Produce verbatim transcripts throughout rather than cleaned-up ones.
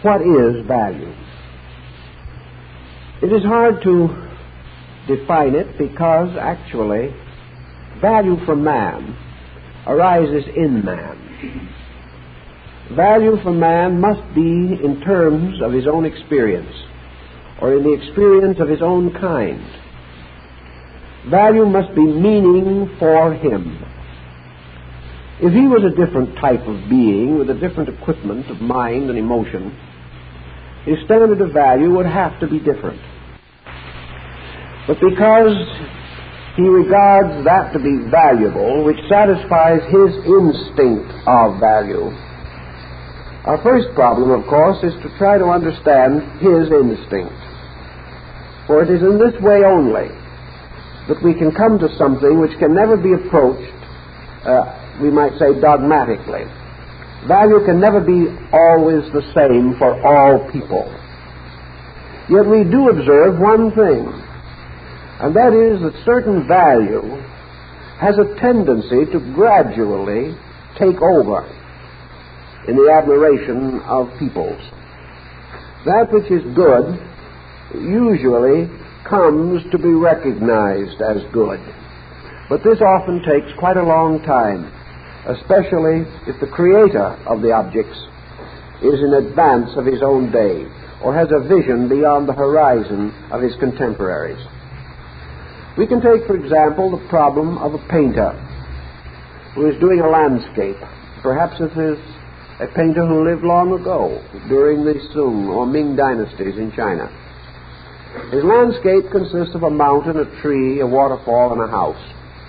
what is value? It is hard to define it because actually value for man arises in man. Value for man must be in terms of his own experience or in the experience of his own kind. Value must be meaning for him. If he was a different type of being with a different equipment of mind and emotion, his standard of value would have to be different. But because he regards that to be valuable, which satisfies his instinct of value, our first problem, of course, is to try to understand his instinct. For it is in this way only that we can come to something which can never be approached, uh, we might say, dogmatically. Value can never be always the same for all people. Yet we do observe one thing, and that is that certain value has a tendency to gradually take over in the admiration of peoples. That which is good usually comes to be recognized as good. But this often takes quite a long time, especially if the creator of the objects is in advance of his own day or has a vision beyond the horizon of his contemporaries. We can take, for example, the problem of a painter who is doing a landscape. Perhaps it is a painter who lived long ago, during the Sung or Ming dynasties in China. His landscape consists of a mountain, a tree, a waterfall, and a house.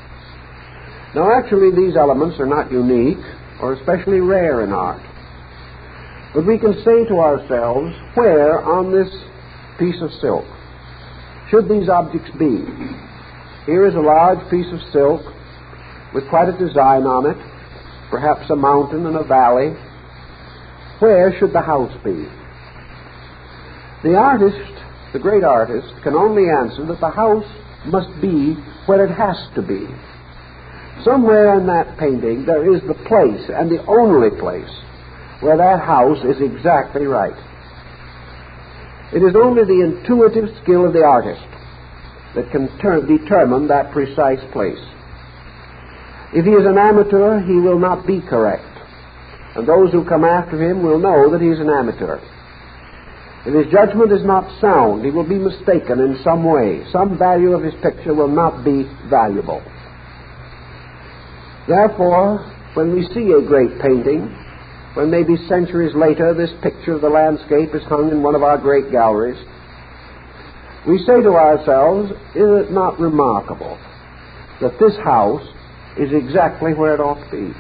Now, actually, these elements are not unique or especially rare in art. But we can say to ourselves, where on this piece of silk should these objects be? Here is a large piece of silk with quite a design on it, perhaps a mountain and a valley. Where should the house be? The artist, the great artist, can only answer that the house must be where it has to be. Somewhere in that painting there is the place, and the only place, where that house is exactly right. It is only the intuitive skill of the artist that can ter- determine that precise place. If he is an amateur, he will not be correct, and those who come after him will know that he is an amateur. If his judgment is not sound, he will be mistaken in some way. Some value of his picture will not be valuable. Therefore, when we see a great painting, when maybe centuries later this picture of the landscape is hung in one of our great galleries, we say to ourselves, is it not remarkable that this house is exactly where it ought to be?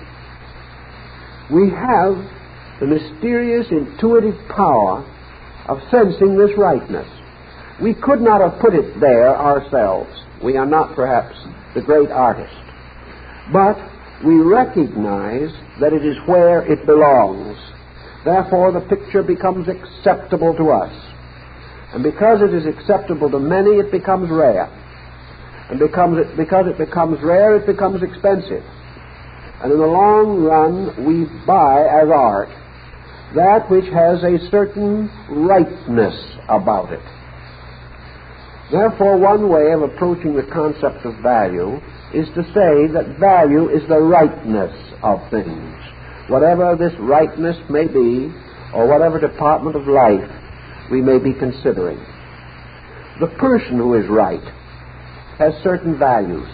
We have the mysterious intuitive power of sensing this rightness. We could not have put it there ourselves. We are not perhaps the great artist. But we recognize that it is where it belongs. Therefore, the picture becomes acceptable to us. And because it is acceptable to many, it becomes rare. And becomes it, because it becomes rare, it becomes expensive. And in the long run, we buy as art that which has a certain rightness about it. Therefore, one way of approaching the concept of value is to say that value is the rightness of things. Whatever this rightness may be, or whatever department of life we may be considering. The person who is right has certain values.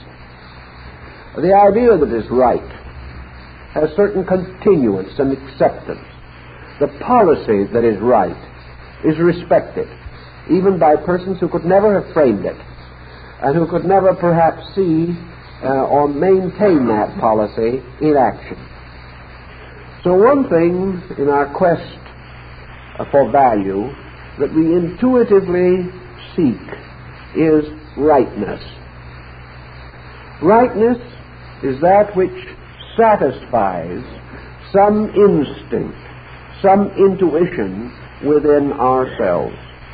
The idea that is right has certain continuance and acceptance. The policy that is right is respected, even by persons who could never have framed it, and who could never perhaps see uh, or maintain that policy in action. So one thing in our quest uh, for value that we intuitively seek is rightness. Rightness is that which satisfies some instinct, some intuition within ourselves.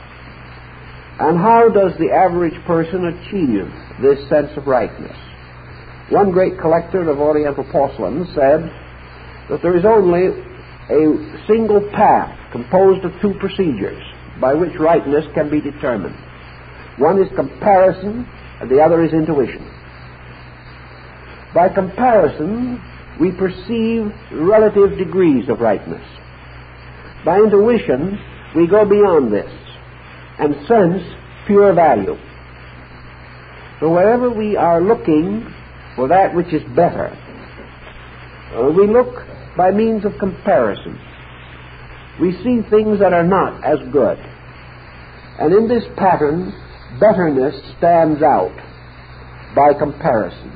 And how does the average person achieve this sense of rightness? One great collector of Oriental porcelain said that there is only a single path composed of two procedures by which rightness can be determined. One is comparison, and the other is intuition. By comparison, we perceive relative degrees of rightness. By intuition, we go beyond this and sense pure value. So wherever we are looking for that which is better, uh, we look by means of comparison. We see things that are not as good. And in this pattern, betterness stands out by comparison.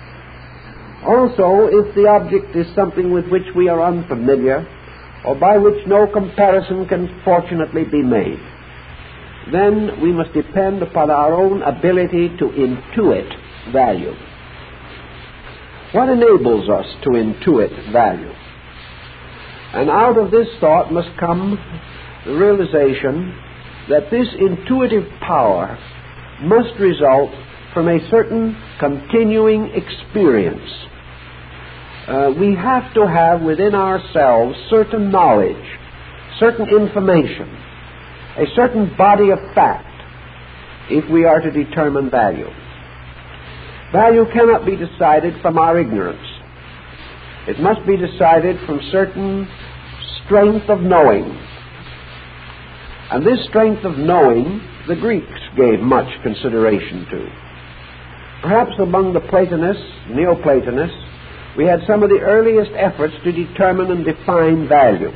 Also, if the object is something with which we are unfamiliar, or by which no comparison can fortunately be made, then we must depend upon our own ability to intuit value. What enables us to intuit value? And out of this thought must come the realization that this intuitive power must result from a certain continuing experience. Uh, we have to have within ourselves certain knowledge, certain information, a certain body of fact if we are to determine value. Value cannot be decided from our ignorance. It must be decided from certain strength of knowing. And this strength of knowing the Greeks gave much consideration to. Perhaps among the Platonists, Neoplatonists, we had some of the earliest efforts to determine and define value.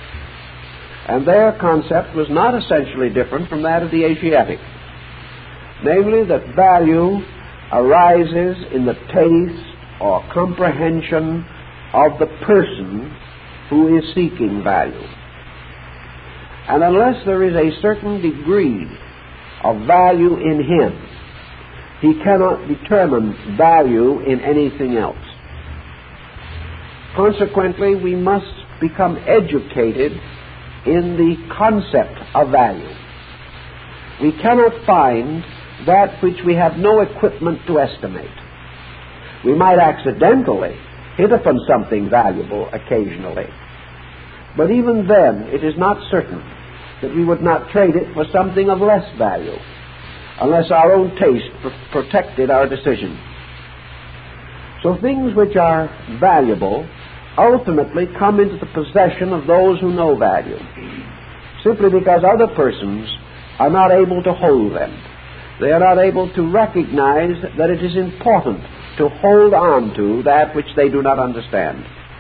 And their concept was not essentially different from that of the Asiatic. Namely, that value arises in the taste or comprehension of the person who is seeking value. And unless there is a certain degree of value in him, he cannot determine value in anything else. Consequently, we must become educated in the concept of value. We cannot find that which we have no equipment to estimate. We might accidentally hit upon something valuable occasionally, but even then it is not certain that we would not trade it for something of less value, unless our own taste pr- protected our decision. So things which are valuable ultimately come into the possession of those who know value, simply because other persons are not able to hold them. They are not able to recognize that it is important to hold on to that which they do not understand.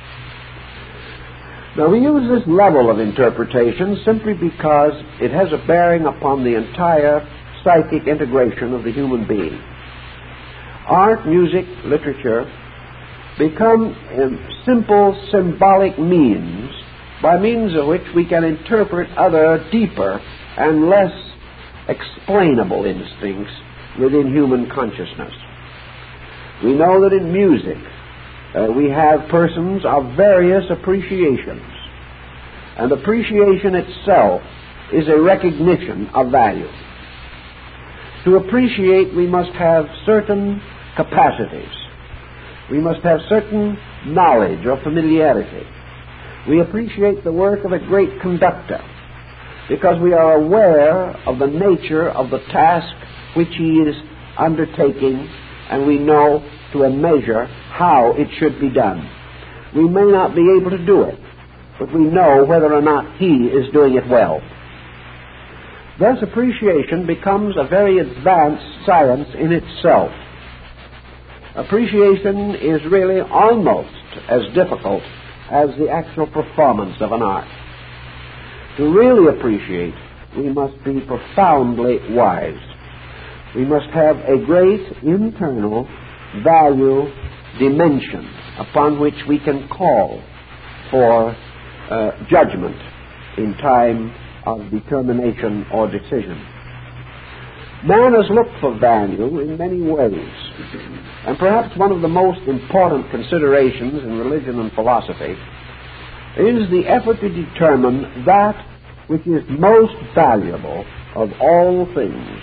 Now, we use this level of interpretation simply because it has a bearing upon the entire psychic integration of the human being. Art, music, literature become simple symbolic means by means of which we can interpret other deeper and less explainable instincts within human consciousness. We know that in music uh, we have persons of various appreciations, and appreciation itself is a recognition of value. To appreciate, we must have certain capacities. We must have certain knowledge or familiarity. We appreciate the work of a great conductor because we are aware of the nature of the task which he is undertaking, and we know to a measure how it should be done. We may not be able to do it, but we know whether or not he is doing it well. Thus, appreciation becomes a very advanced science in itself. Appreciation is really almost as difficult as the actual performance of an art. To really appreciate, we must be profoundly wise. We must have a great internal value dimension upon which we can call for uh, judgment in time of determination or decision. Man has looked for value in many ways, and perhaps one of the most important considerations in religion and philosophy is the effort to determine that which is most valuable of all things,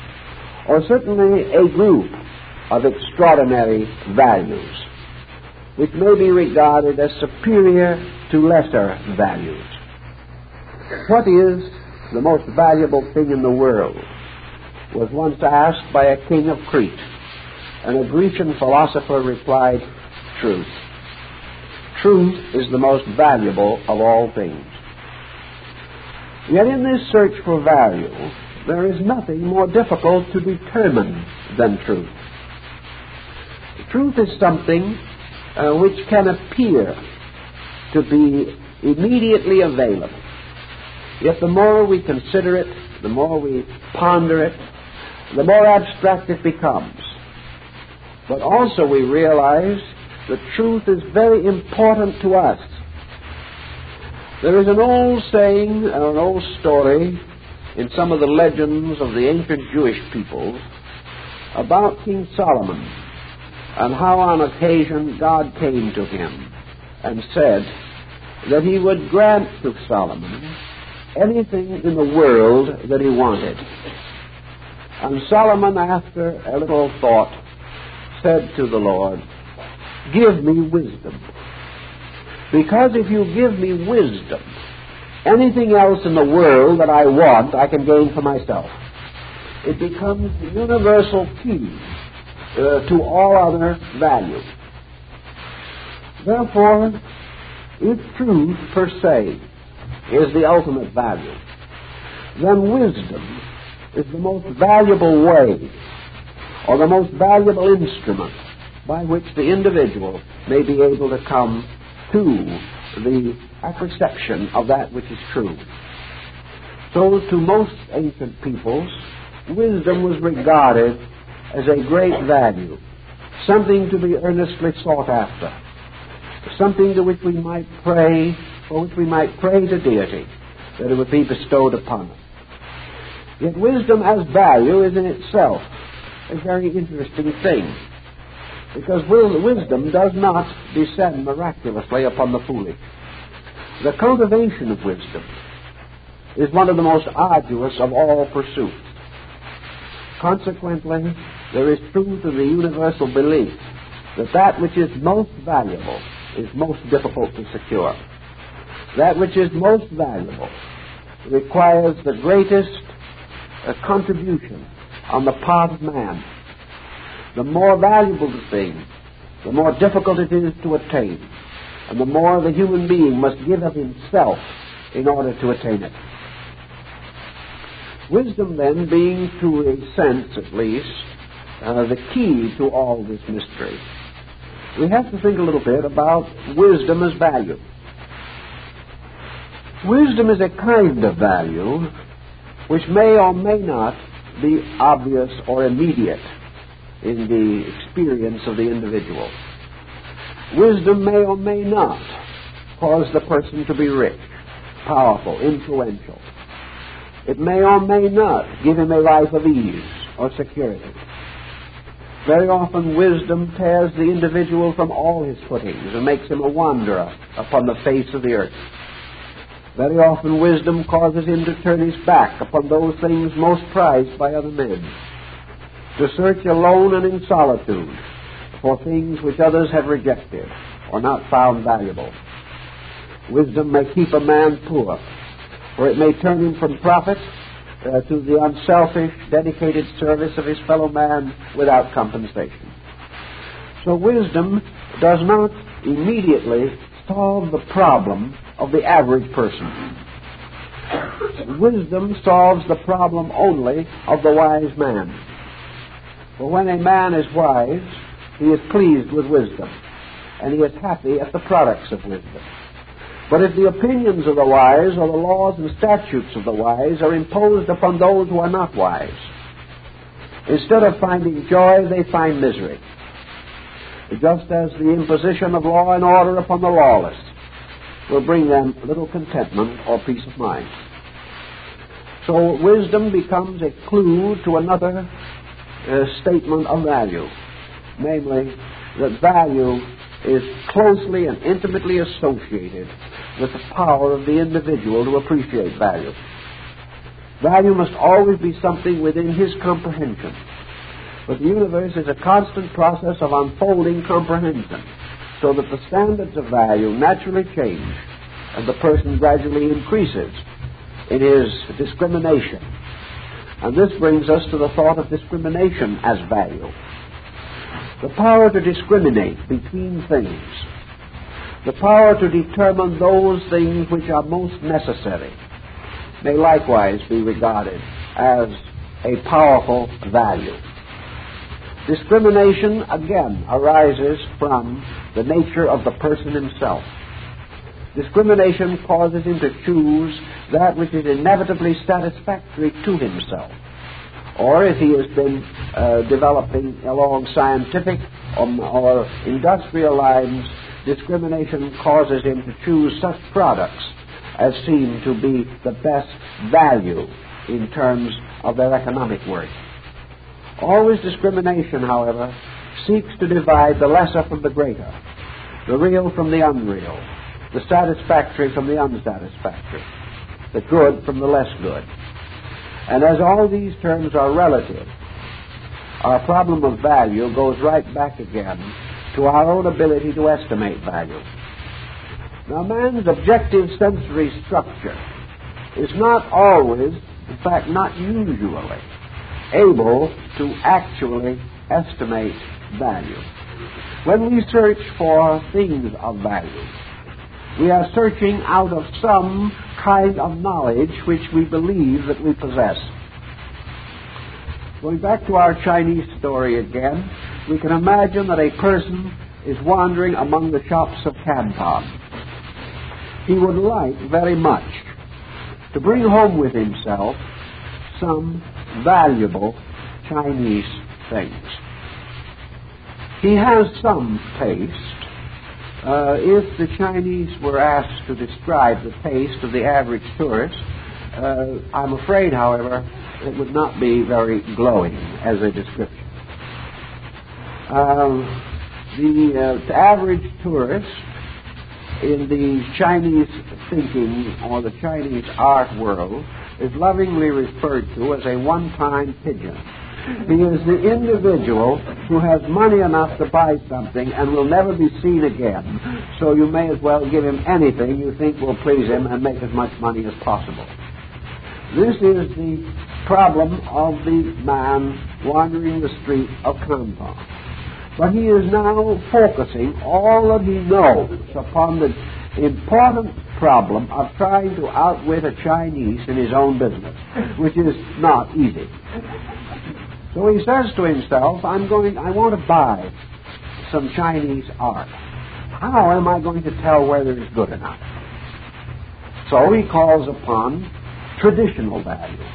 or certainly a group of extraordinary values. which may be regarded as superior to lesser values. What is the most valuable thing in the world was once asked by a king of Crete, and a Grecian philosopher replied, truth. Truth is the most valuable of all things. Yet in this search for value, there is nothing more difficult to determine than truth. Truth is something uh, which can appear to be immediately available. Yet the more we consider it, the more we ponder it, the more abstract it becomes. But also we realize that truth is very important to us. There is an old saying, an old story in some of the legends of the ancient Jewish peoples about King Solomon and how on occasion God came to him and said that he would grant to Solomon anything in the world that he wanted. And Solomon, after a little thought, said to the Lord, give me wisdom. Because if you give me wisdom, anything else in the world that I want, I can gain for myself. It becomes the universal key uh, to all other value. Therefore, if truth per se is the ultimate value, then wisdom is the most valuable way or the most valuable instrument by which the individual may be able to come to the perception of that which is true. So to most ancient peoples, wisdom was regarded as a great value, something to be earnestly sought after, something to which we might pray, for which we might pray to deity, that it would be bestowed upon us. Yet wisdom as value is in itself a very interesting thing, because wisdom does not descend miraculously upon the foolish. The cultivation of wisdom is one of the most arduous of all pursuits. Consequently, there is truth in the universal belief that that which is most valuable is most difficult to secure. That which is most valuable requires the greatest uh, contribution on the part of man. The more valuable the thing, the more difficult it is to attain, and the more the human being must give of himself in order to attain it. Wisdom, then, being to a sense at least uh, the key to all this mystery, we have to think a little bit about wisdom as value. Wisdom is a kind of value which may or may not be obvious or immediate in the experience of the individual. Wisdom may or may not cause the person to be rich, powerful, influential. It may or may not give him a life of ease or security. Very often wisdom tears the individual from all his footings and makes him a wanderer upon the face of the earth. Very often wisdom causes him to turn his back upon those things most prized by other men, to search alone and in solitude for things which others have rejected or not found valuable. Wisdom may keep a man poor, or it may turn him from profit uh, to the unselfish, dedicated service of his fellow man without compensation. So wisdom does not immediately solve the problem of the average person. Wisdom solves the problem only of the wise man. For when a man is wise, he is pleased with wisdom, and he is happy at the products of wisdom. But if the opinions of the wise or the laws and statutes of the wise are imposed upon those who are not wise, instead of finding joy, they find misery. Just as the imposition of law and order upon the lawless will bring them little contentment or peace of mind. So wisdom becomes a clue to another uh, statement of value, namely that value is closely and intimately associated with the power of the individual to appreciate value. Value must always be something within his comprehension. But the universe is a constant process of unfolding comprehension. so that the standards of value naturally change and the person gradually increases in his discrimination. And this brings us to the thought of discrimination as value. The power to discriminate between things, the power to determine those things which are most necessary, may likewise be regarded as a powerful value. Discrimination, again, arises from the nature of the person himself. Discrimination causes him to choose that which is inevitably satisfactory to himself. Or if he has been uh, developing along scientific or, or industrial lines, discrimination causes him to choose such products as seem to be the best value in terms of their economic worth. Always discrimination, however, seeks to divide the lesser from the greater, the real from the unreal, the satisfactory from the unsatisfactory, the good from the less good. And as all these terms are relative, our problem of value goes right back again to our own ability to estimate value. Now, man's objective sensory structure is not always, in fact, not usually, able to actually estimate value. When we search for things of value, we are searching out of some kind of knowledge which we believe that we possess. Going back to our Chinese story again, we can imagine that a person is wandering among the shops of Canton. He would like very much to bring home with himself some valuable Chinese things. He has some taste. Uh, if the Chinese were asked to describe the taste of the average tourist, uh, I'm afraid, however, it would not be very glowing as a description. Um, the uh, average tourist in the Chinese thinking or the Chinese art world is lovingly referred to as a one-time pigeon. He is the individual who has money enough to buy something and will never be seen again, so you may as well give him anything you think will please him and make as much money as possible. This is the problem of the man wandering the street of Canton. But he is now focusing all that he knows upon the important problem of trying to outwit a Chinese in his own business, which is not easy. So he says to himself, I'm going, I want to buy some Chinese art. How am I going to tell whether it's good enough? So he calls upon traditional value.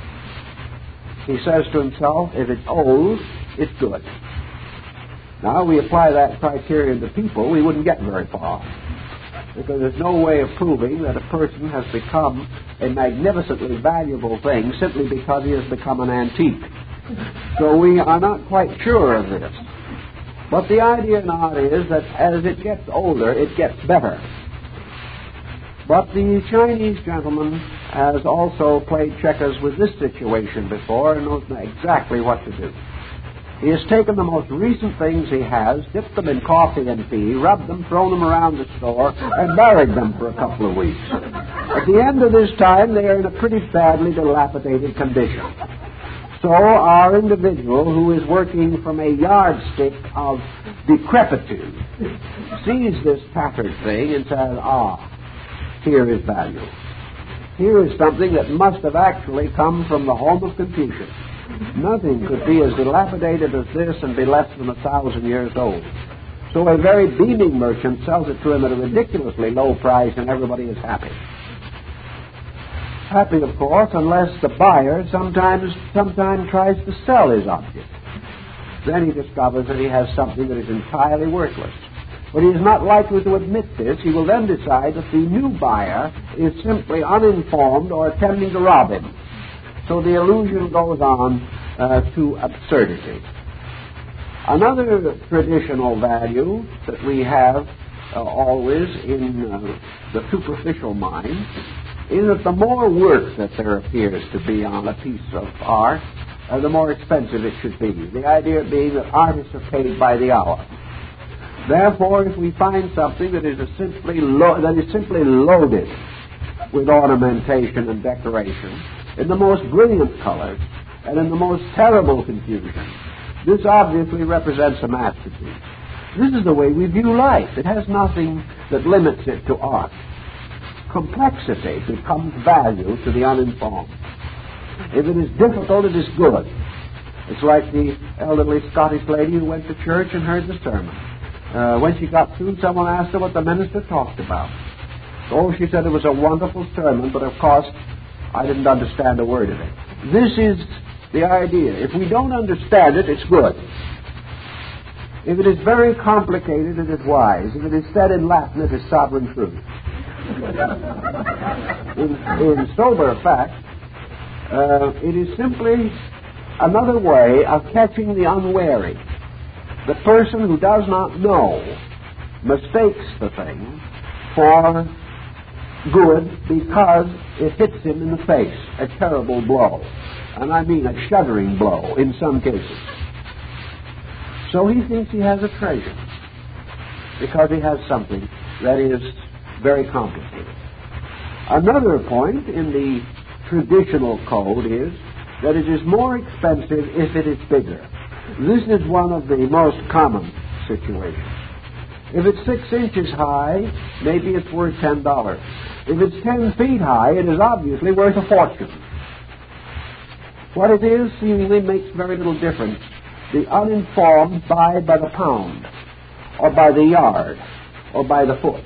He says to himself, if it's old, it's good. Now, we apply that criterion to people, we wouldn't get very far. Because there's no way of proving that a person has become a magnificently valuable thing simply because he has become an antique. So we are not quite sure of this. But the idea now is that as it gets older, it gets better. But the Chinese gentleman has also played checkers with this situation before and knows exactly what to do. He has taken the most recent things he has, dipped them in coffee and tea, rubbed them, thrown them around the store, and buried them for a couple of weeks. At the end of this time, they are in a pretty badly dilapidated condition. So our individual, who is working from a yardstick of decrepitude, sees this tattered thing and says, ah, here is value. Here is something that must have actually come from the home of Confucius. Nothing could be as dilapidated as this and be less than a thousand years old. So a very beaming merchant sells it to him at a ridiculously low price, and everybody is happy. Happy, of course, unless the buyer sometimes sometimes tries to sell his object. Then he discovers that he has something that is entirely worthless. But he is not likely to admit this. He will then decide that the new buyer is simply uninformed or attempting to rob him. So the illusion goes on uh, to absurdity. Another traditional value that we have uh, always in uh, the superficial mind is that the more work that there appears to be on a piece of art, uh, the more expensive it should be. The idea being that artists are paid by the hour. Therefore, if we find something that is a simply lo- that is simply loaded with ornamentation and decoration, in the most brilliant colors and in the most terrible confusion, this obviously represents a masterpiece. This is the way we view life. It has nothing that limits it to art. Complexity becomes value to the uninformed. If it is difficult, it is good. It's like the elderly Scottish lady who went to church and heard the sermon. Uh, when she got through, someone asked her what the minister talked about. Oh, she said it was a wonderful sermon, but of course I didn't understand a word of it. This is the idea. If we don't understand it, it's good. If it is very complicated, it is wise. If it is said in Latin, it is sovereign truth. in, in sober fact, uh, it is simply another way of catching the unwary. The person who does not know mistakes the thing for good because it hits him in the face, a terrible blow. And I mean a shuddering blow in some cases. So he thinks he has a treasure because he has something that is very complicated. Another point in the traditional code is that it is more expensive if it is bigger. This is one of the most common situations. If it's six inches high, maybe it's worth ten dollars. If it's ten feet high, it is obviously worth a fortune. What it is seemingly makes very little difference. The uninformed buy by the pound, or by the yard, or by the foot.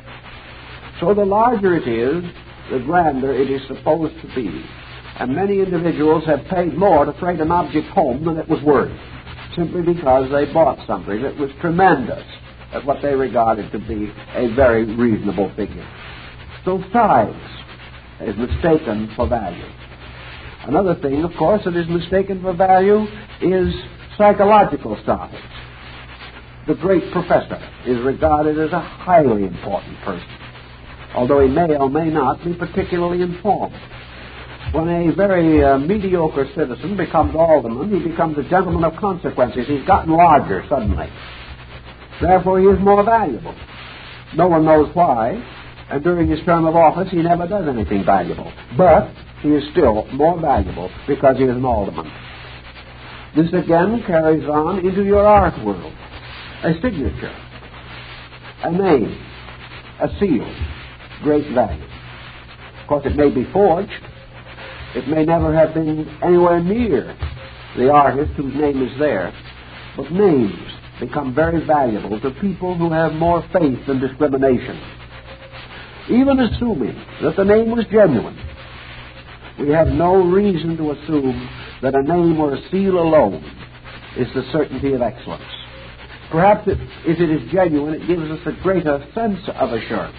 So the larger it is, the grander it is supposed to be. And many individuals have paid more to freight an object home than it was worth, simply because they bought something that was tremendous at what they regarded to be a very reasonable figure. So size is mistaken for value. Another thing, of course, that is mistaken for value is psychological size. The great professor is regarded as a highly important person, although he may or may not be particularly informed. When a very uh, mediocre citizen becomes alderman, he becomes a gentleman of consequences. He's gotten larger suddenly. Therefore, he is more valuable. No one knows why, and during his term of office, he never does anything valuable. But he is still more valuable because he is an alderman. This again carries on into your art world. A signature, a name, a seal, great value. Of course, it may be forged. It may never have been anywhere near the artist whose name is there. But names become very valuable to people who have more faith than discrimination. Even assuming that the name was genuine, we have no reason to assume that a name or a seal alone is the certainty of excellence. Perhaps it, if it is genuine, it gives us a greater sense of assurance.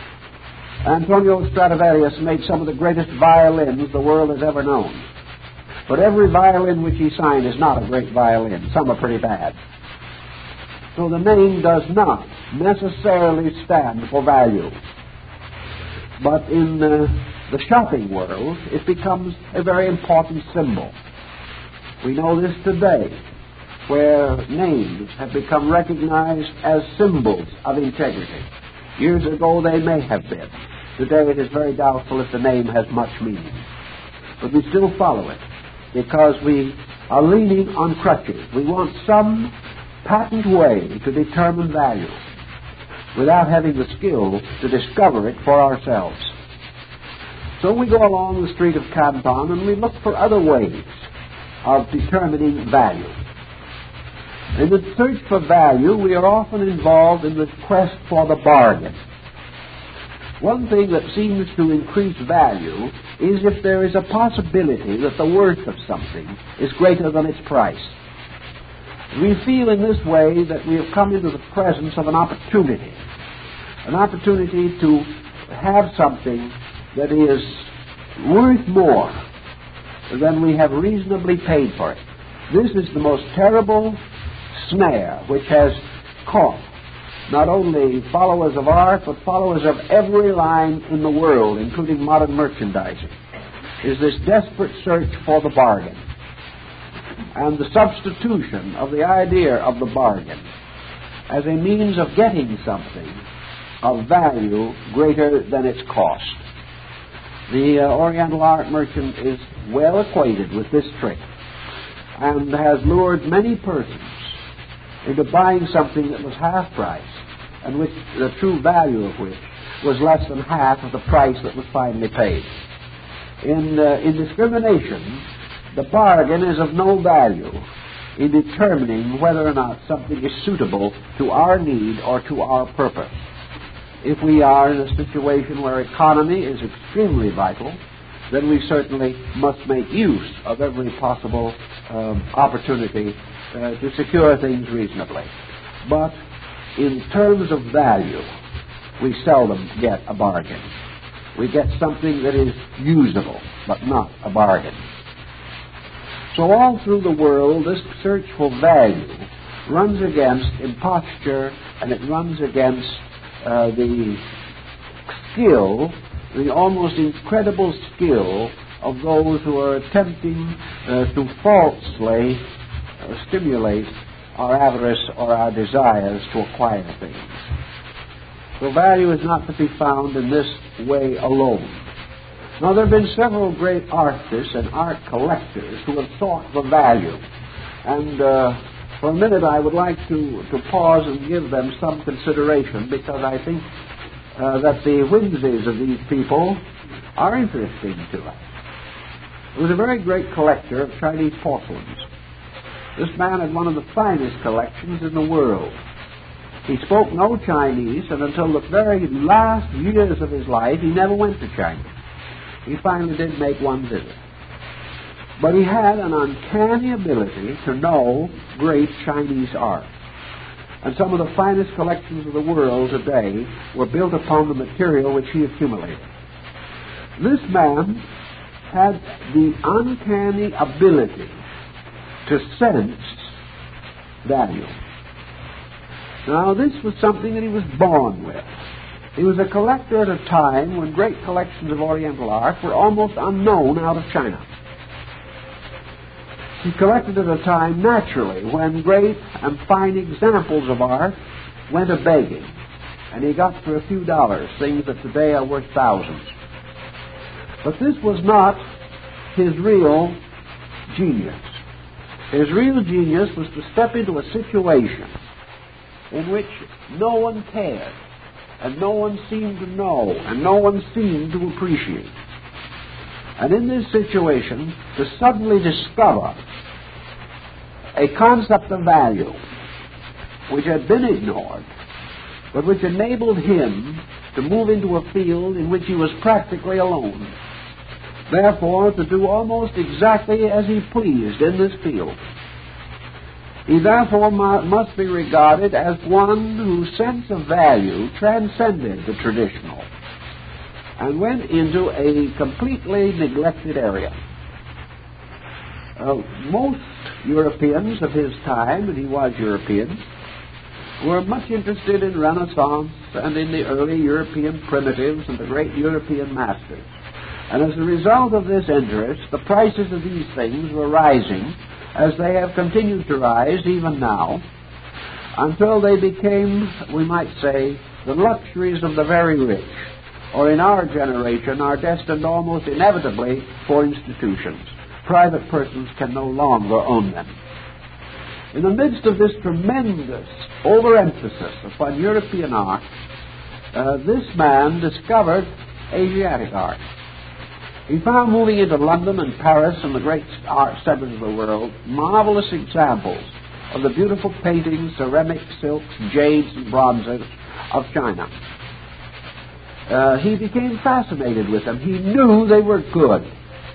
Antonio Stradivarius made some of the greatest violins the world has ever known. But every violin which he signed is not a great violin. Some are pretty bad. So the name does not necessarily stand for value. But in uh, the shopping world, it becomes a very important symbol. We know this today, where names have become recognized as symbols of integrity. Years ago, they may have been. Today, it is very doubtful if the name has much meaning. But we still follow it because we are leaning on crutches. We want some patent way to determine value without having the skill to discover it for ourselves. So we go along the street of Canton and we look for other ways of determining value. In the search for value, we are often involved in the quest for the bargain. One thing that seems to increase value is if there is a possibility that the worth of something is greater than its price. We feel in this way that we have come into the presence of an opportunity, an opportunity to have something that is worth more than we have reasonably paid for it. This is the most terrible snare which has caught not only followers of art, but followers of every line in the world, including modern merchandising, is this desperate search for the bargain and the substitution of the idea of the bargain as a means of getting something of value greater than its cost. The uh, Oriental art merchant is well acquainted with this trick and has lured many persons into buying something that was half price and which the true value of which was less than half of the price that was finally paid. In, uh, in discrimination, the bargain is of no value in determining whether or not something is suitable to our need or to our purpose. If we are in a situation where economy is extremely vital, then we certainly must make use of every possible um, opportunity uh, to secure things reasonably. But in terms of value, we seldom get a bargain. We get something that is usable, but not a bargain. So all through the world, this search for value runs against imposture, and it runs against uh, the skill, the almost incredible skill of those who are attempting uh, to falsely uh, stimulate our avarice or our desires to acquire things. So value is not to be found in this way alone. Now, there have been several great artists and art collectors who have sought for value. And uh, for a minute I would like to, to pause and give them some consideration, because I think uh, that the whimsies of these people are interesting to us. There was a very great collector of Chinese porcelains. This man had one of the finest collections in the world. He spoke no Chinese, and until the very last years of his life, he never went to China. He finally did make one visit. But he had an uncanny ability to know great Chinese art. And some of the finest collections of the world today were built upon the material which he accumulated. This man had the uncanny ability to sense value. Now, this was something that he was born with. He was a collector at a time when great collections of Oriental art were almost unknown out of China. He collected at a time, naturally, when great and fine examples of art went a-begging, and he got for a few dollars things that today are worth thousands. But this was not his real genius. His real genius was to step into a situation in which no one cared, and no one seemed to know, and no one seemed to appreciate. And in this situation, to suddenly discover a concept of value which had been ignored, but which enabled him to move into a field in which he was practically alone. Therefore, to do almost exactly as he pleased in this field. He therefore must be regarded as one whose sense of value transcended the traditional and went into a completely neglected area. Uh, most Europeans of his time, and he was European, were much interested in Renaissance and in the early European primitives and the great European masters. And as a result of this interest, the prices of these things were rising, as they have continued to rise even now, until they became, we might say, the luxuries of the very rich, or in our generation are destined almost inevitably for institutions. Private persons can no longer own them. In the midst of this tremendous overemphasis upon European art, uh, this man discovered Asiatic art. He found, moving into London and Paris and the great art centers of the world, marvelous examples of the beautiful paintings, ceramics, silks, jades, and bronzes of China. Uh, he became fascinated with them. He knew they were good.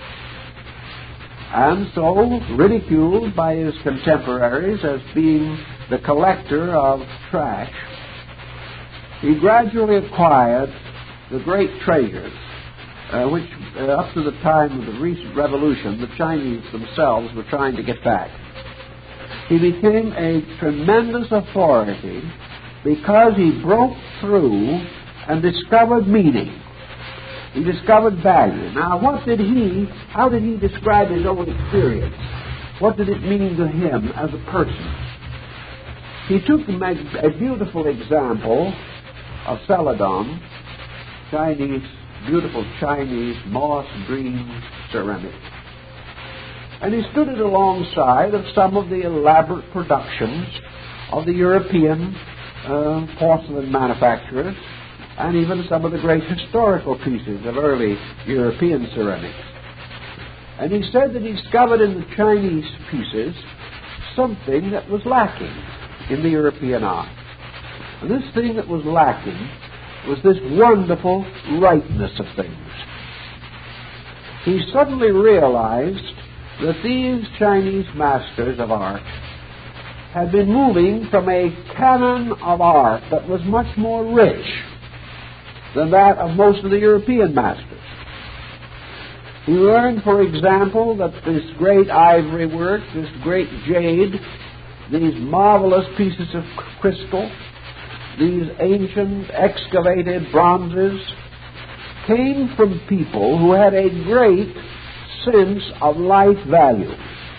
And so, ridiculed by his contemporaries as being the collector of trash, he gradually acquired the great treasures Uh, which, uh, up to the time of the recent revolution, the Chinese themselves were trying to get back. He became a tremendous authority because he broke through and discovered meaning. He discovered value. Now, what did he, how did he describe his own experience? What did it mean to him as a person? he took a, mag- a beautiful example of celadon, Chinese, beautiful Chinese moss green ceramic, and he stood it alongside of some of the elaborate productions of the European uh, porcelain manufacturers, and even some of the great historical pieces of early European ceramics. And he said that he discovered in the Chinese pieces something that was lacking in the European art. And this thing that was lacking was this wonderful rightness of things. He suddenly realized that these Chinese masters of art had been moving from a canon of art that was much more rich than that of most of the European masters. He learned, for example, that this great ivory work, this great jade, these marvelous pieces of crystal, these ancient excavated bronzes, came from people who had a great sense of life value.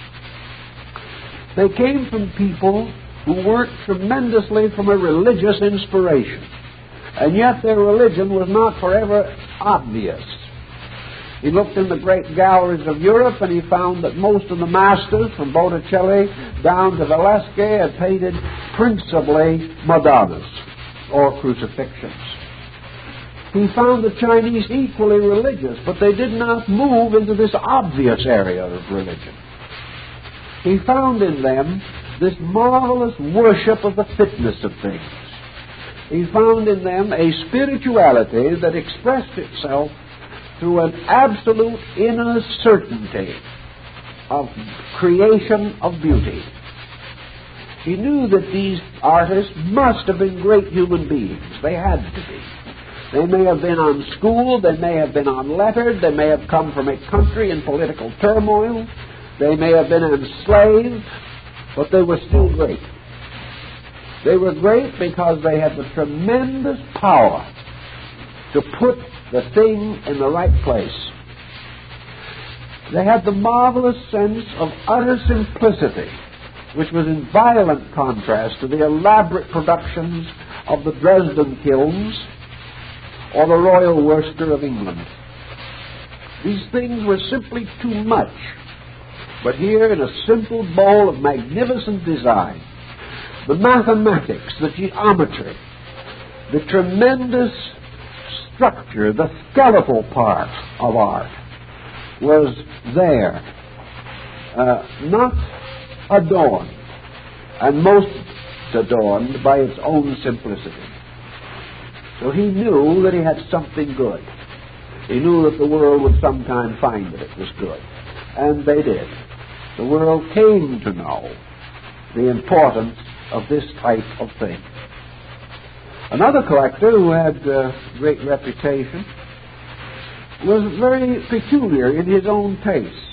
They came from people who worked tremendously from a religious inspiration, and yet their religion was not forever obvious. He looked in the great galleries of Europe, and he found that most of the masters, from Botticelli down to Velasquez, had painted principally Madonnas or crucifixions. He found the Chinese equally religious, but they did not move into this obvious area of religion. He found in them this marvelous worship of the fitness of things. He found in them a spirituality that expressed itself through an absolute inner certainty of creation of beauty. He knew that these artists must have been great human beings. They had to be. They may have been unschooled, they may have been unlettered, they may have come from a country in political turmoil, they may have been enslaved, but they were still great. They were great because they had the tremendous power to put the thing in the right place. They had the marvelous sense of utter simplicity, which was in violent contrast to the elaborate productions of the Dresden kilns or the Royal Worcester of England. These things were simply too much. But here, in a simple bowl of magnificent design, the mathematics, the geometry, the tremendous structure, the skeletal part of art was there, uh, not adorned, and most adorned by its own simplicity. So he knew that he had something good. He knew that the world would sometime find that it was good. And they did. The world came to know the importance of this type of thing. Another collector who had uh, great reputation was very peculiar in his own taste.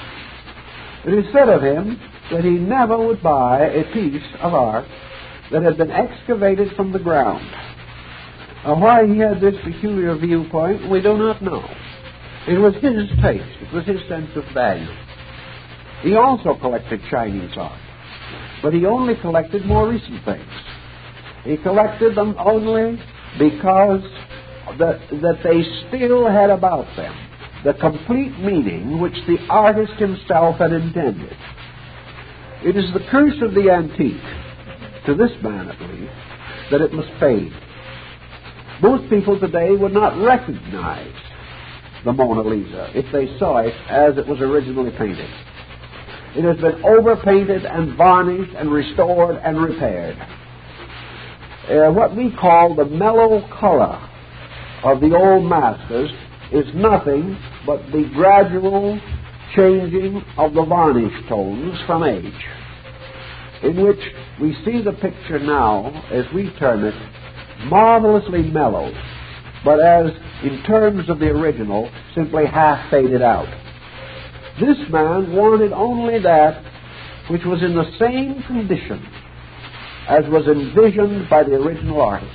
It is said of him that he never would buy a piece of art that had been excavated from the ground. Now, why he had this peculiar viewpoint, we do not know. It was his taste. It was his sense of value. He also collected Chinese art, but he only collected more recent things. He collected them only because that, that they still had about them the complete meaning which the artist himself had intended. It is the curse of the antique, to this man at least, that it must fade. Most people today would not recognize the Mona Lisa if they saw it as it was originally painted. It has been overpainted and varnished and restored and repaired. Uh, what we call the mellow color of the old masters is nothing but the gradual changing of the varnish tones from age, in which we see the picture now, as we term it, marvelously mellow, but as, in terms of the original, simply half faded out. This man wanted only that which was in the same condition as was envisioned by the original artist.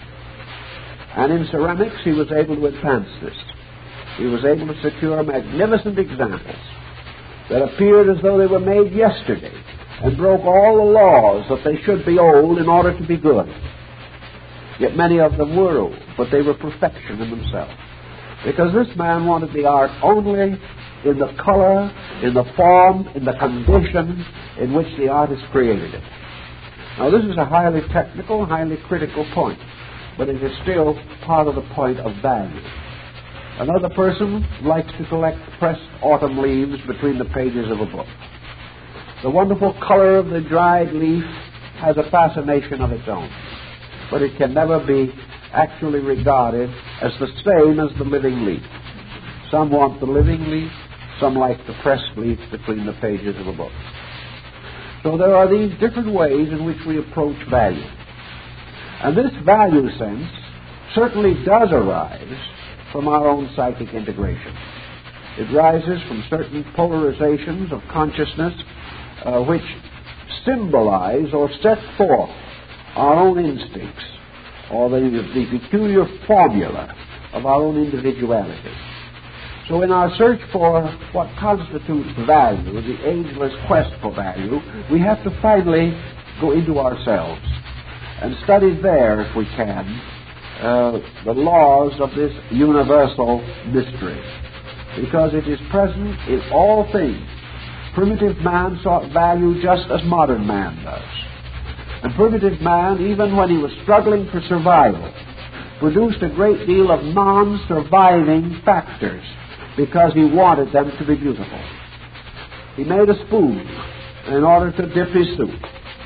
And in ceramics, he was able to advance this. He was able to secure magnificent examples that appeared as though they were made yesterday, and broke all the laws that they should be old in order to be good. Yet many of them were old, but they were perfection in themselves. Because this man wanted the art only in the color, in the form, in the condition in which the artist created it. Now this is a highly technical, highly critical point, but it is still part of the point of value. Another person likes to collect pressed autumn leaves between the pages of a book. The wonderful color of the dried leaf has a fascination of its own, but it can never be actually regarded as the same as the living leaf. Some want the living leaf, some like the pressed leaf between the pages of a book. So there are these different ways in which we approach value. And this value sense certainly does arise from our own psychic integration. It rises from certain polarizations of consciousness uh, which symbolize or set forth our own instincts, or the, the peculiar formula of our own individuality. So in our search for what constitutes value, the ageless quest for value, we have to finally go into ourselves and study there, if we can, uh, the laws of this universal mystery, because it is present in all things. Primitive man sought value just as modern man does. And primitive man, even when he was struggling for survival, produced a great deal of non-surviving factors because he wanted them to be beautiful. He made a spoon in order to dip his soup.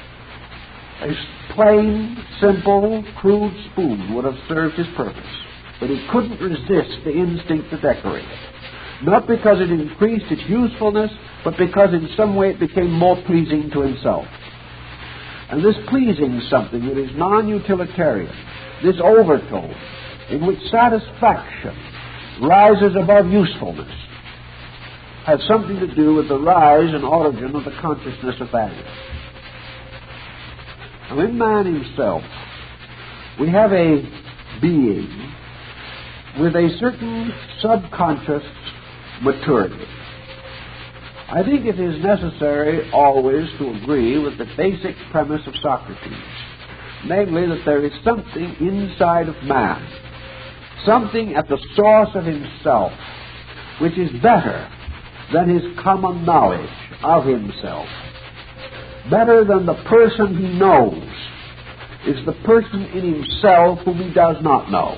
A plain, simple, crude spoon would have served his purpose, but he couldn't resist the instinct to decorate it. Not because it increased its usefulness, but because in some way it became more pleasing to himself. And this pleasing something that is non-utilitarian, this overtone in which satisfaction rises above usefulness, has something to do with the rise and origin of the consciousness of value. Now, in man himself, we have a being with a certain subconscious maturity. I think it is necessary always to agree with the basic premise of Socrates, namely that there is something inside of man, something at the source of himself, which is better than his common knowledge of himself. Better than the person he knows is the person in himself whom he does not know.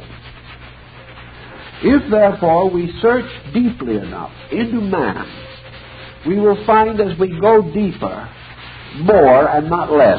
If, therefore, we search deeply enough into man, we will find as we go deeper, more and not less,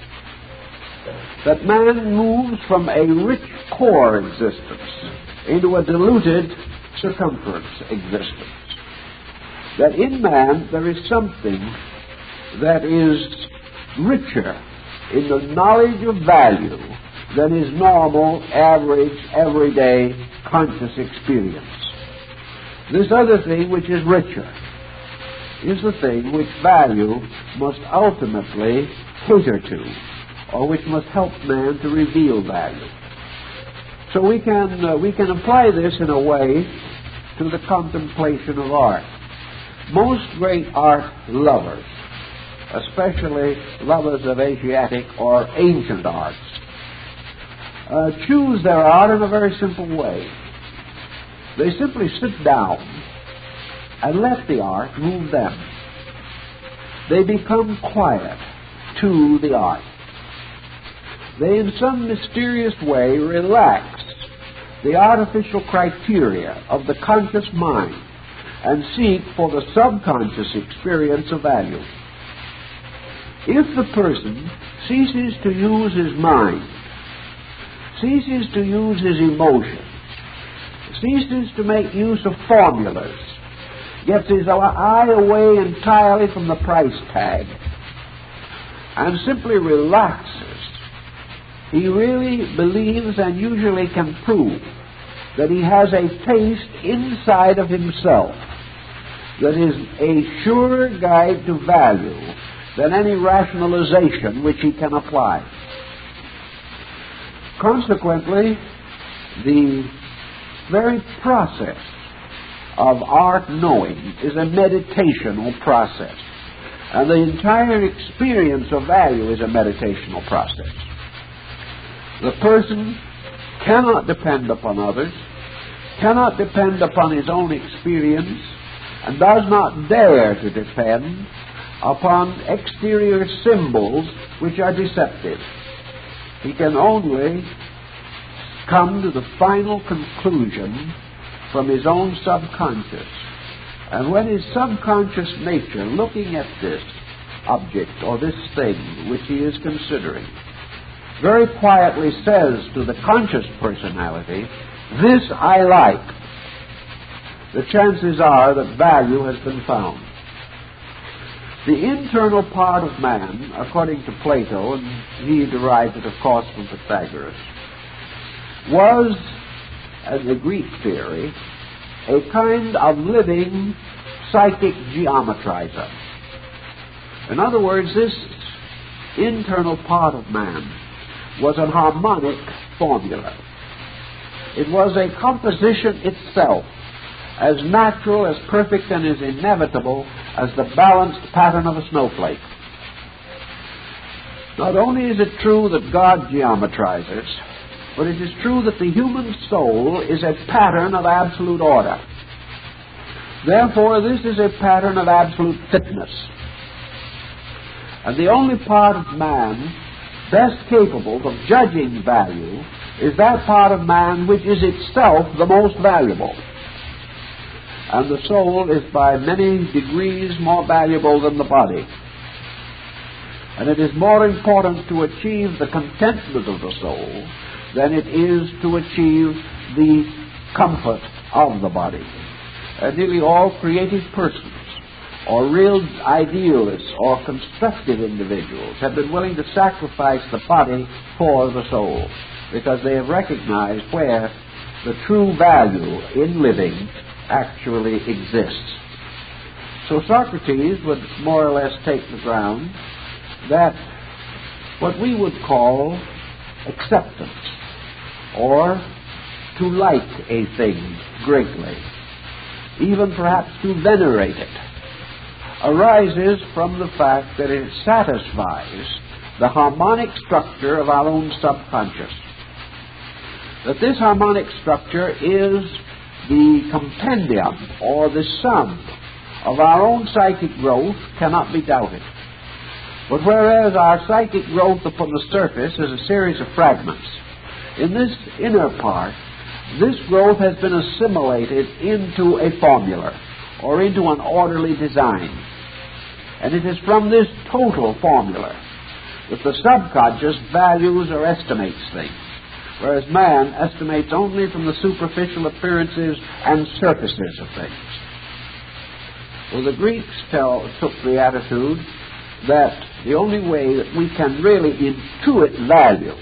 that man moves from a rich core existence into a diluted circumference existence. That in man there is something that is richer in the knowledge of value than his normal, average, everyday conscious experience. This other thing which is richer is the thing which value must ultimately cater to, or which must help man to reveal value. So we can uh, we can apply this in a way to the contemplation of art. Most great art lovers, especially lovers of Asiatic or ancient arts, uh, choose their art in a very simple way. They simply sit down and let the art move them. They become quiet to the art. They, in some mysterious way, relax the artificial criteria of the conscious mind and seek for the subconscious experience of value. If the person ceases to use his mind, ceases to use his emotions, ceases to make use of formulas, gets his eye away entirely from the price tag, and simply relaxes, he really believes and usually can prove that he has a taste inside of himself that is a surer guide to value than any rationalization which he can apply. Consequently, the very process of art knowing is a meditational process. And the entire experience of value is a meditational process. The person cannot depend upon others, cannot depend upon his own experience, and does not dare to depend upon exterior symbols which are deceptive. He can only come to the final conclusion from his own subconscious. And when his subconscious nature, looking at this object or this thing which he is considering, very quietly says to the conscious personality, "This I like," the chances are that value has been found. The internal part of man, according to Plato, and he derived it, of course, from Pythagoras, was, as the Greek theory, a kind of living psychic geometrizer. In other words, this internal part of man was a harmonic formula. It was a composition itself, as natural, as perfect, and as inevitable as the balanced pattern of a snowflake. Not only is it true that God geometrizes, but it is true that the human soul is a pattern of absolute order. Therefore, this is a pattern of absolute fitness. And the only part of man best capable of judging value is that part of man which is itself the most valuable. And the soul is by many degrees more valuable than the body. And it is more important to achieve the contentment of the soul than it is to achieve the comfort of the body. And nearly all creative persons, or real idealists, or constructive individuals have been willing to sacrifice the body for the soul, because they have recognized where the true value in living actually exists. So Socrates would more or less take the ground that what we would call acceptance, or to like a thing greatly, even perhaps to venerate it, arises from the fact that it satisfies the harmonic structure of our own subconscious. That this harmonic structure is the compendium or the sum of our own psychic growth cannot be doubted. But whereas our psychic growth upon the surface is a series of fragments, in this inner part, this growth has been assimilated into a formula or into an orderly design. And it is from this total formula that the subconscious values or estimates things, whereas man estimates only from the superficial appearances and surfaces of things. Well, the Greeks tell, took the attitude that the only way that we can really intuit value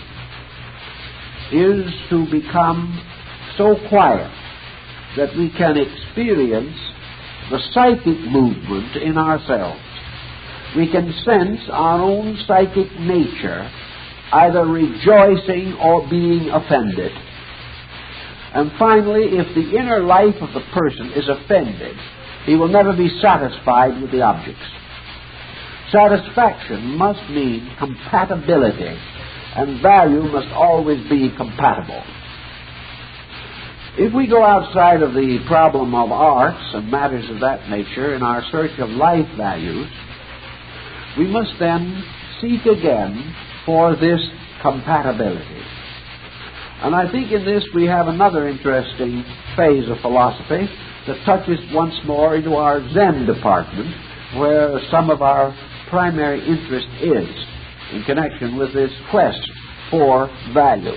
is to become so quiet that we can experience the psychic movement in ourselves. We can sense our own psychic nature either rejoicing or being offended. And finally, if the inner life of the person is offended, he will never be satisfied with the objects. Satisfaction must mean compatibility, and value must always be compatible. If we go outside of the problem of arts and matters of that nature in our search of life values, we must then seek again for this compatibility. And I think in this we have another interesting phase of philosophy that touches once more into our Zen department, where some of our primary interest is in connection with this quest for value.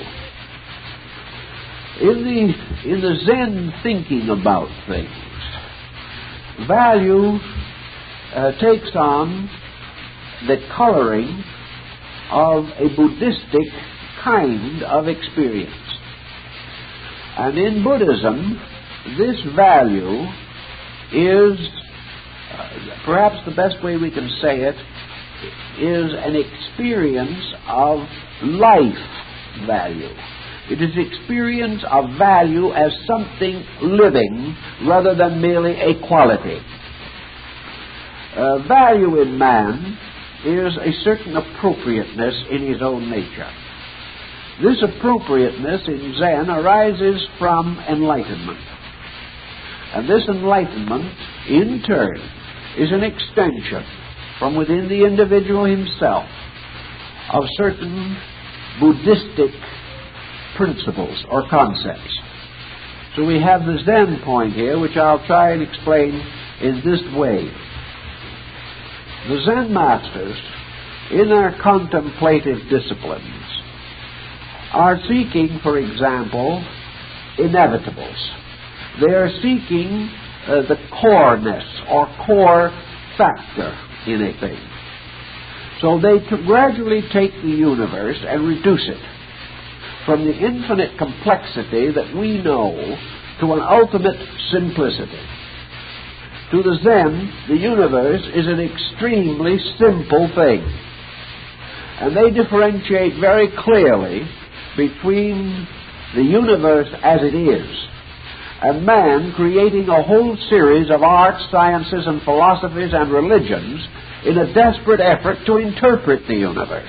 In the, in the Zen thinking about things, value uh, takes on the coloring of a Buddhistic kind of experience. And in Buddhism, this value is, uh, perhaps the best way we can say it, is an experience of life value. It is experience of value as something living rather than merely a quality. Uh, value in man is a certain appropriateness in his own nature. This appropriateness in Zen arises from enlightenment. And this enlightenment, in turn, is an extension from within the individual himself of certain Buddhistic principles or concepts. So we have the Zen point here, which I'll try and explain in this way. The Zen masters, in their contemplative disciplines, are seeking, for example, inevitables. They are seeking uh, the coreness or core factor in a thing. So they gradually take the universe and reduce it from the infinite complexity that we know to an ultimate simplicity. To the Zen, the universe is an extremely simple thing. And they differentiate very clearly between the universe as it is and man creating a whole series of arts, sciences, and philosophies and religions in a desperate effort to interpret the universe.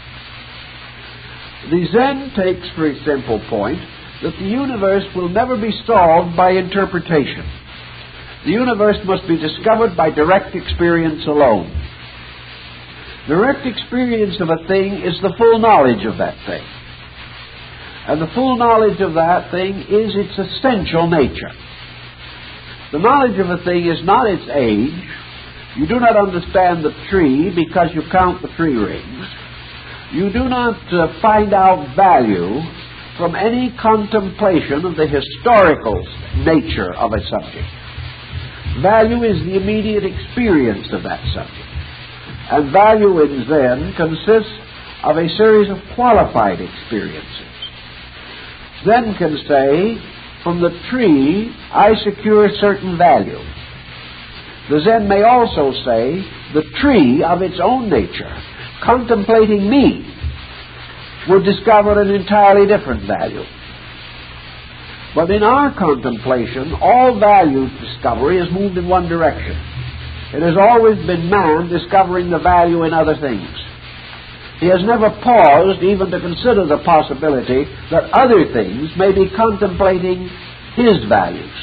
The Zen takes for a simple point that the universe will never be solved by interpretation. The universe must be discovered by direct experience alone. Direct experience of a thing is the full knowledge of that thing. And the full knowledge of that thing is its essential nature. The knowledge of a thing is not its age. You do not understand the tree because you count the tree rings. You do not uh, find out value from any contemplation of the historical nature of a subject. Value is the immediate experience of that subject. And value in Zen consists of a series of qualified experiences. Zen can say, from the tree, I secure certain value. The Zen may also say, the tree of its own nature, contemplating me, would discover an entirely different value. But in our contemplation, all value discovery is moved in one direction. It has always been man discovering the value in other things. He has never paused even to consider the possibility that other things may be contemplating his values.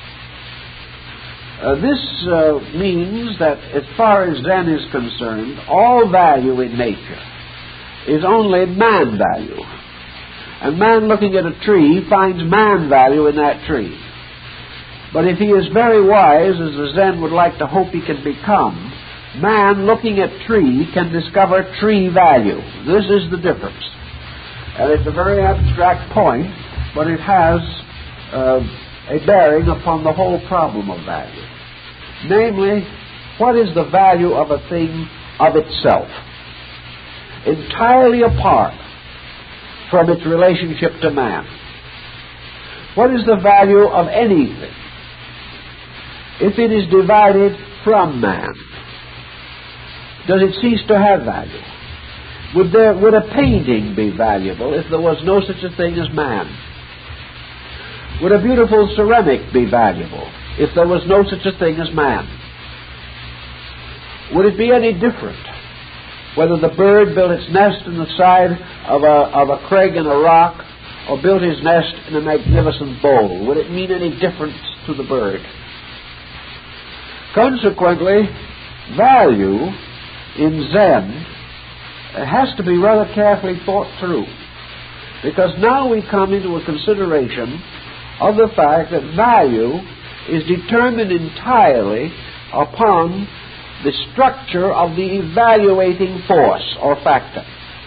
Uh, this uh, means that as far as Zen is concerned, all value in nature is only man value. And man looking at a tree finds man value in that tree. But if he is very wise, as the Zen would like to hope he can become, man looking at tree can discover tree value. This is the difference. And it's a very abstract point, but it has uh, a bearing upon the whole problem of value. Namely, what is the value of a thing of itself, entirely apart from its relationship to man? What is the value of anything if it is divided from man? Does it cease to have value? Would there would a painting be valuable if there was no such a thing as man? Would a beautiful ceramic be valuable if there was no such a thing as man? Would it be any different whether the bird built its nest in the side of a, of a crag in a rock or built his nest in a magnificent bowl? Would it mean any difference to the bird? Consequently, value in Zen has to be rather carefully thought through, because now we come into a consideration of the fact that value is determined entirely upon the structure of the evaluating force or factor.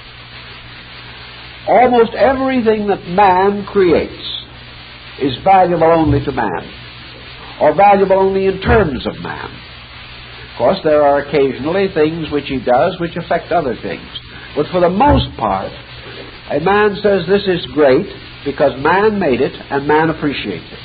Almost everything that man creates is valuable only to man, or valuable only in terms of man. Of course, there are occasionally things which he does which affect other things. But for the most part, a man says this is great because man made it and man appreciates it.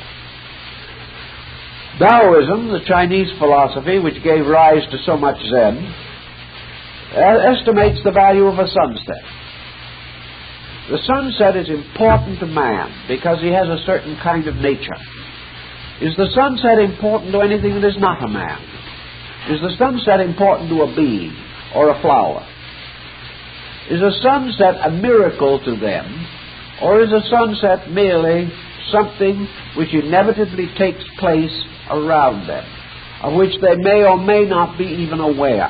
Taoism, the Chinese philosophy which gave rise to so much Zen, estimates the value of a sunset. The sunset is important to man because he has a certain kind of nature. Is the sunset important to anything that is not a man? Is the sunset important to a bee or a flower? Is a sunset a miracle to them, or is a sunset merely something which inevitably takes place around them, of which they may or may not be even aware?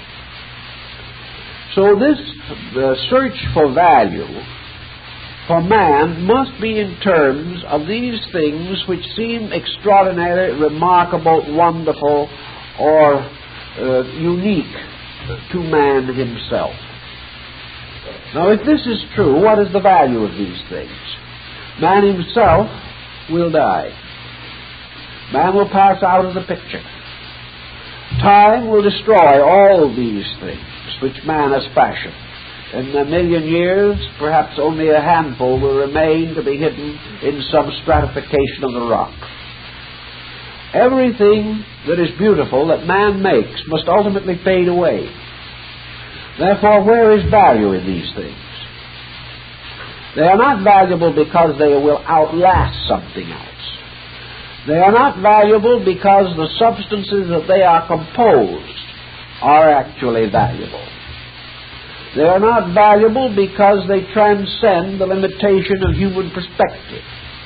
So this the search for value for man must be in terms of these things which seem extraordinary, remarkable, wonderful, or uh, unique to man himself. Now, if this is true, what is the value of these things? Man himself will die. Man will pass out of the picture. Time will destroy all these things which man has fashioned. In a million years, perhaps only a handful will remain to be hidden in some stratification of the rock. Everything that is beautiful that man makes must ultimately fade away. Therefore, where is value in these things? They are not valuable because they will outlast something else. They are not valuable because the substances that they are composed are actually valuable. They are not valuable because they transcend the limitation of human perspective.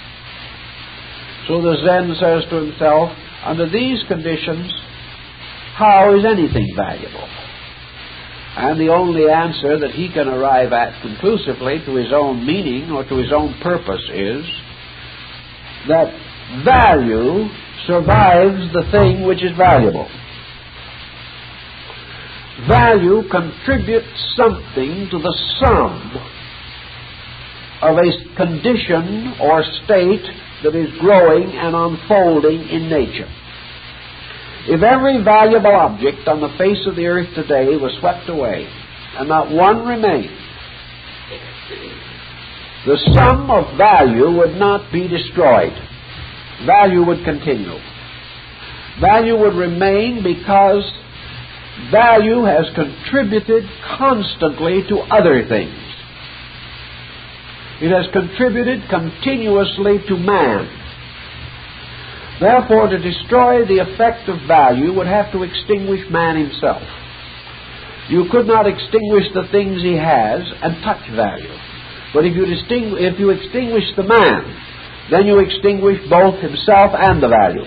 So the Zen says to himself, under these conditions, how is anything valuable? And the only answer that he can arrive at conclusively to his own meaning or to his own purpose is that value survives the thing which is valuable. Value contributes something to the sum of a condition or state that is growing and unfolding in nature. If every valuable object on the face of the earth today was swept away and not one remained, the sum of value would not be destroyed. Value would continue. Value would remain because value has contributed constantly to other things. It has contributed continuously to man. Therefore, to destroy the effect of value would have to extinguish man himself. You could not extinguish the things he has and touch value. But if you, distingu- if you extinguish the man, then you extinguish both himself and the value.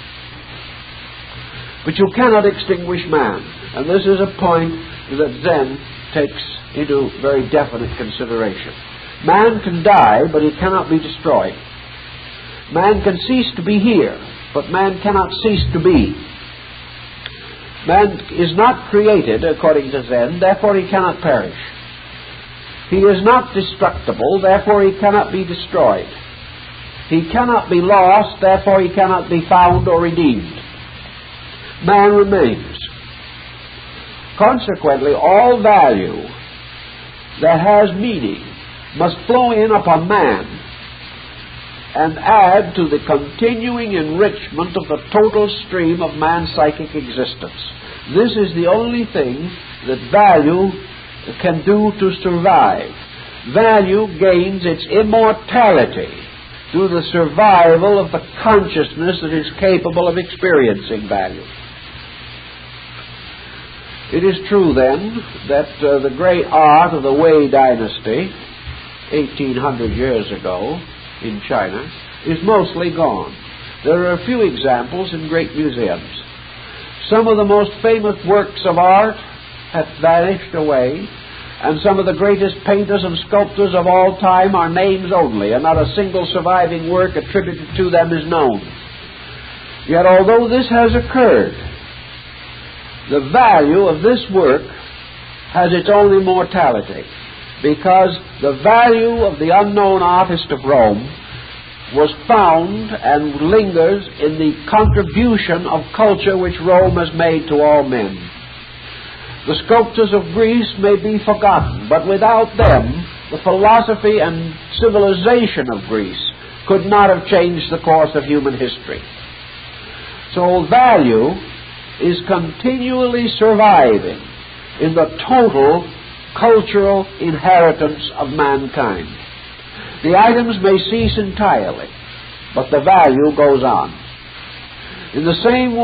But you cannot extinguish man. And this is a point that Zen takes into very definite consideration. Man can die, but he cannot be destroyed. Man can cease to be here, but man cannot cease to be. Man is not created, according to Zen, therefore he cannot perish. He is not destructible, therefore he cannot be destroyed. He cannot be lost, therefore he cannot be found or redeemed. Man remains. Consequently, all value that has meaning must flow in upon man and add to the continuing enrichment of the total stream of man's psychic existence. This is the only thing that value can do to survive. Value gains its immortality through the survival of the consciousness that is capable of experiencing value. It is true, then, that uh, the great art of the Wei dynasty, eighteen hundred years ago, in China, is mostly gone. There are a few examples in great museums. Some of the most famous works of art have vanished away, and some of the greatest painters and sculptors of all time are names only, and not a single surviving work attributed to them is known. Yet although this has occurred, the value of this work has its own immortality, because the value of the unknown artist of Rome was found and lingers in the contribution of culture which Rome has made to all men. The sculptors of Greece may be forgotten, but without them, the philosophy and civilization of Greece could not have changed the course of human history. So value is continually surviving in the total cultural inheritance of mankind. The items may cease entirely, but the value goes on. In the same way,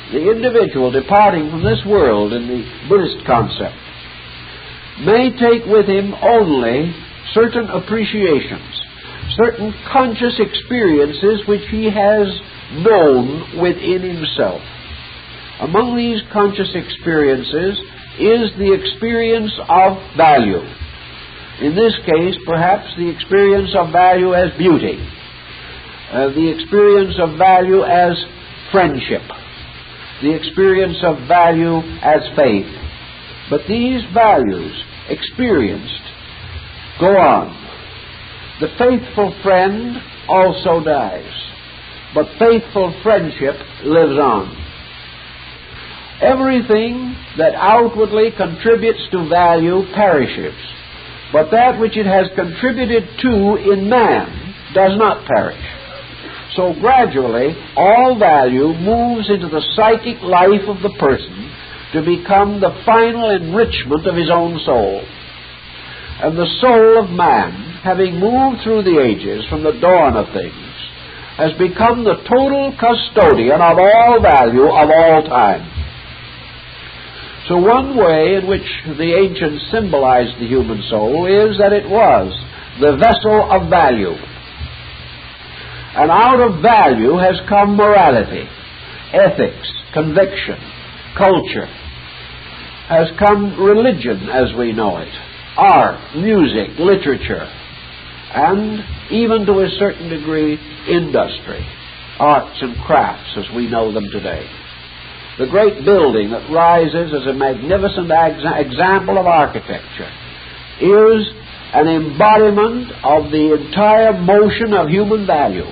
the individual departing from this world in the Buddhist concept may take with him only certain appreciations, certain conscious experiences which he has known within himself. Among these conscious experiences is the experience of value. In this case, perhaps the experience of value as beauty, uh, the experience of value as friendship, the experience of value as faith. But these values, experienced, go on. The faithful friend also dies, but faithful friendship lives on. Everything that outwardly contributes to value perishes, but that which it has contributed to in man does not perish. So gradually, all value moves into the psychic life of the person to become the final enrichment of his own soul. And the soul of man, having moved through the ages from the dawn of things, has become the total custodian of all value of all time. So one way in which the ancients symbolized the human soul is that it was the vessel of value. And out of value has come morality, ethics, conviction, culture. Has come religion as we know it, art, music, literature, and even to a certain degree industry, arts and crafts as we know them today. The great building that rises as a magnificent exa- example of architecture is an embodiment of the entire motion of human value.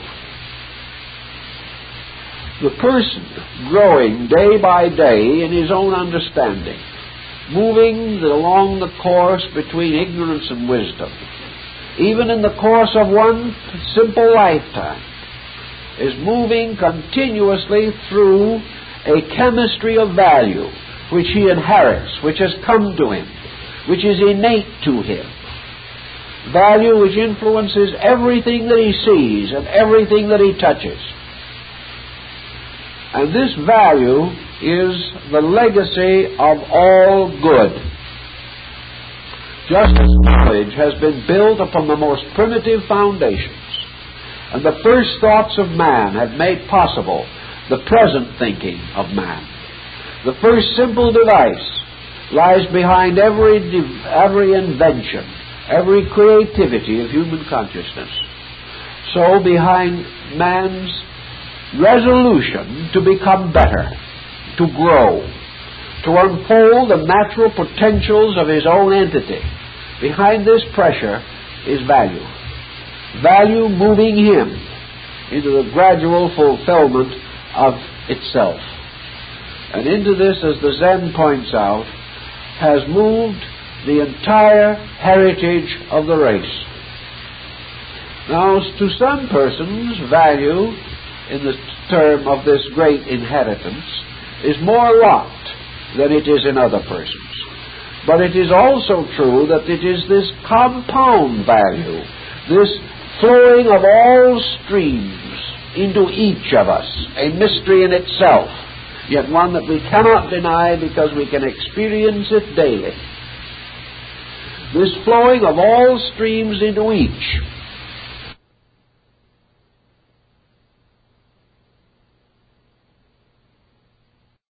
The person growing day by day in his own understanding, moving along the course between ignorance and wisdom, even in the course of one simple lifetime, is moving continuously through a chemistry of value which he inherits, which has come to him, which is innate to him. Value which influences everything that he sees and everything that he touches. And this value is the legacy of all good. Just as knowledge has been built upon the most primitive foundations, and the first thoughts of man have made possible the present thinking of man. The first simple device lies behind every every invention, every creativity of human consciousness. So behind man's resolution to become better, to grow, to unfold the natural potentials of his own entity, behind this pressure is value. Value moving him into the gradual fulfillment of itself. And into this, as the Zen points out, has moved the entire heritage of the race. Now, to some persons, value, in the term of this great inheritance, is more locked than it is in other persons. But it is also true that it is this compound value, this flowing of all streams into each of us, a mystery in itself, yet one that we cannot deny because we can experience it daily. This flowing of all streams into each